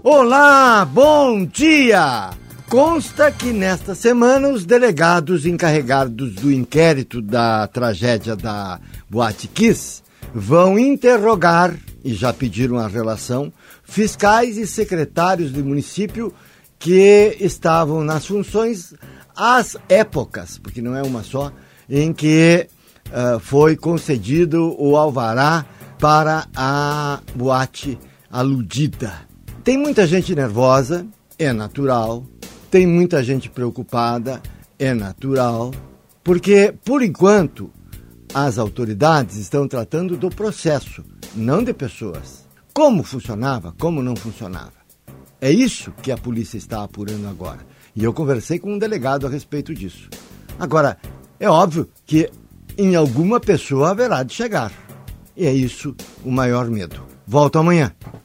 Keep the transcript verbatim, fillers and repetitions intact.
Olá, bom dia! Consta que nesta semana os delegados encarregados do inquérito da tragédia da Boate Kiss vão interrogar, e já pediram a relação, fiscais e secretários do município que estavam nas funções às épocas, porque não é uma só, em que uh, foi concedido o alvará para a boate aludida. Tem muita gente nervosa, é natural. Tem muita gente preocupada, é natural. Porque, por enquanto, as autoridades estão tratando do processo, não de pessoas. Como funcionava, como não funcionava. É isso que a polícia está apurando agora. E eu conversei com um delegado a respeito disso. Agora, é óbvio que em alguma pessoa haverá de chegar. E é isso o maior medo. Volto amanhã.